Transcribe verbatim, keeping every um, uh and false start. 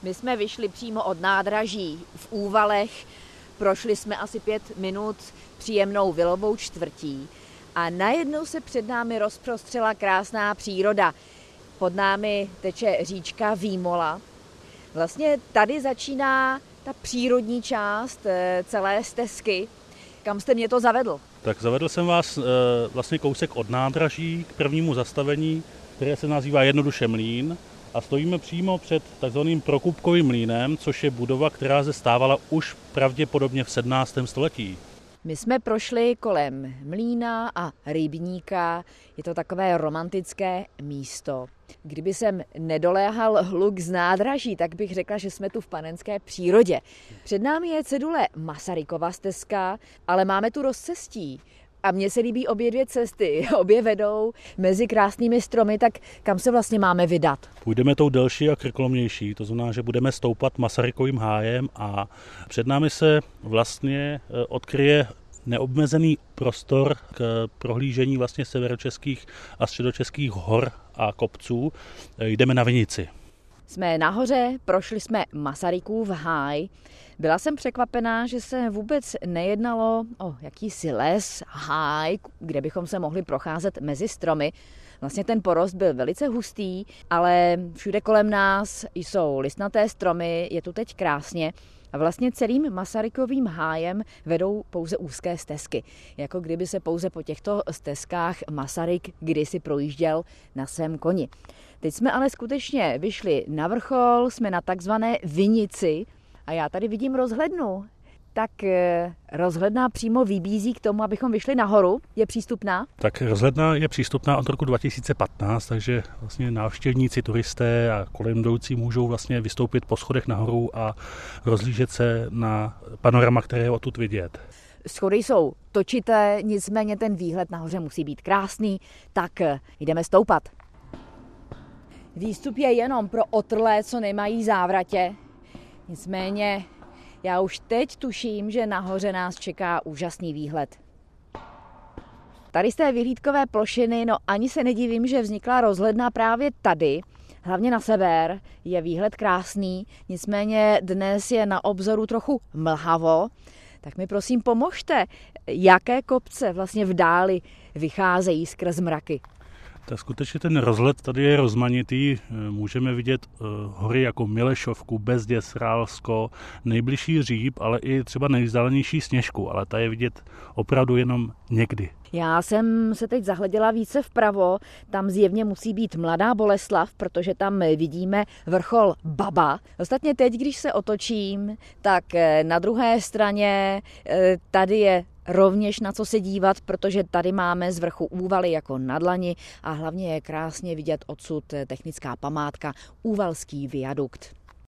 My jsme vyšli přímo od nádraží v Úvalech, prošli jsme asi pět minut příjemnou vilovou čtvrtí a najednou se před námi rozprostřela krásná příroda. Pod námi teče říčka Výmola. Vlastně tady začíná ta přírodní část celé stezky. Kam jste mě to zavedl? Tak zavedl jsem vás vlastně kousek od nádraží k prvnímu zastavení, které se nazývá jednoduše Mlýn. A stojíme přímo před takzvaným Prokupkovým mlýnem, což je budova, která zde stávala už pravděpodobně v sedmnáctém století. My jsme prošli kolem mlýna a rybníka. Je to takové romantické místo. Kdyby sem nedoléhal hluk z nádraží, tak bych řekla, že jsme tu v panenské přírodě. Před námi je cedule Masarykova stezka, ale máme tu rozcestí. A mně se líbí obě dvě cesty. Obě vedou mezi krásnými stromy, tak kam se vlastně máme vydat? Půjdeme tou delší a krkolomnější, to znamená, že budeme stoupat Masarykovým hájem a před námi se vlastně odkryje neobmezený prostor k prohlížení vlastně severočeských a středočeských hor a kopců. Jdeme na Vinici. Jsme nahoře, prošli jsme Masarykův háj. Byla jsem překvapená, že se vůbec nejednalo o jakýsi les, háj, kde bychom se mohli procházet mezi stromy. Vlastně ten porost byl velice hustý, ale všude kolem nás jsou listnaté stromy, je tu teď krásně. A vlastně celým Masarykovým hájem vedou pouze úzké stezky. Jako kdyby se pouze po těchto stezkách Masaryk kdysi projížděl na svém koni. Teď jsme ale skutečně vyšli na vrchol, jsme na takzvané Vinici a já tady vidím rozhlednu. Tak rozhledna přímo vybízí k tomu, abychom vyšli nahoru. Je přístupná? Tak rozhledna je přístupná od roku dva tisíce patnáct, takže vlastně návštěvníci, turisté a kolem jdoucí můžou vlastně vystoupit po schodech nahoru a rozhlížet se na panorama, které je odtud vidět. Schody jsou točité, nicméně ten výhled nahoře musí být krásný, tak jdeme stoupat. Výstup je jenom pro otrlé, co nemají závratě. Nicméně já už teď tuším, že nahoře nás čeká úžasný výhled. Tady z té vyhlídkové plošiny, no ani se nedivím, že vznikla rozhledna právě tady. Hlavně na sever je výhled krásný, nicméně dnes je na obzoru trochu mlhavo. Tak mi prosím pomožte, jaké kopce vlastně v dáli vycházejí skrz mraky. Tak skutečně ten rozhled tady je rozmanitý. Můžeme vidět hory jako Milešovku, Bezděz, Rálsko, nejbližší Říp, ale i třeba nejvzdálenější Sněžku, ale ta je vidět opravdu jenom někdy. Já jsem se teď zahleděla více vpravo, tam zjevně musí být Mladá Boleslav, protože tam vidíme vrchol Baba. Ostatně teď, když se otočím, tak na druhé straně tady je rovněž na co se dívat, protože tady máme z vrchu Úvaly jako na dlani a hlavně je krásně vidět odsud technická památka Úvalský viadukt.